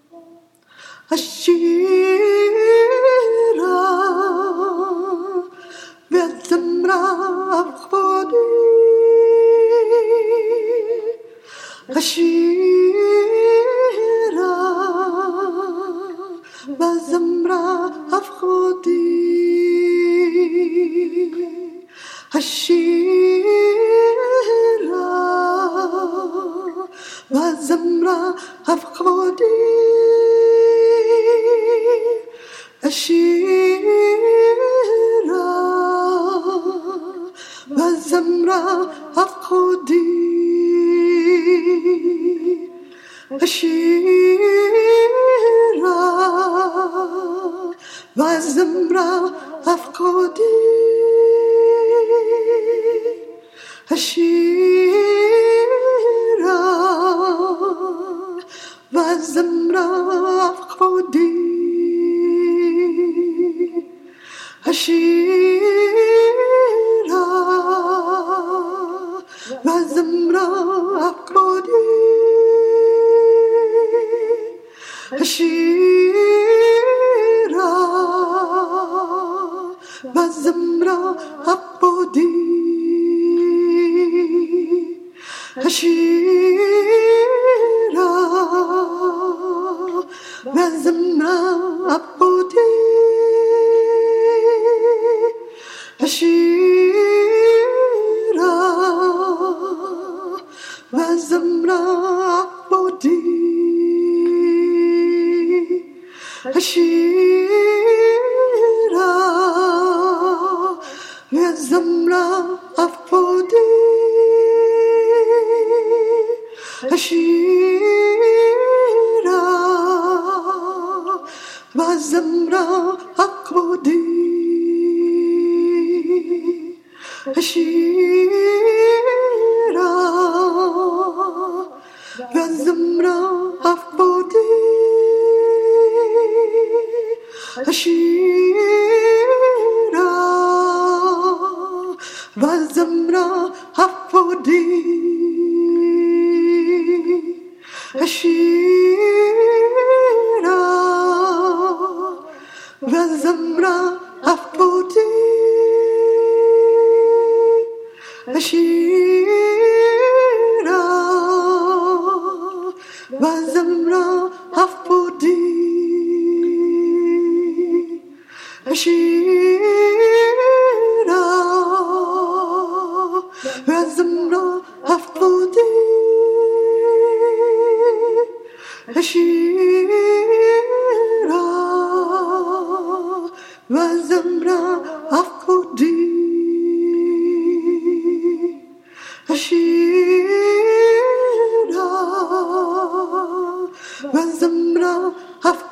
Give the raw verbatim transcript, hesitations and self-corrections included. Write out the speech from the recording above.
השירה והזמרה כבודי, השירה והזמרה כבודי, השירה והזמרה כבודי, השירה והזמרה כבודי, השירה והזמרה כבודי, השירה והזמרה כבודי, השירה והזמרה כבודי, השירה והזמרה כבודי, השירה והזמרה כבודי, השירה והזמרה כבודי, השירה והזמרה כבודי, השירה והזמרה כבודי, השירה והזמרה כבודי, השירה והזמרה כבודי, השירה והזמרה כבודי, השירה והזמרה כבודי, השירה והזמרה כבודי, השירה והזמרה כבודי, השירה והזמרה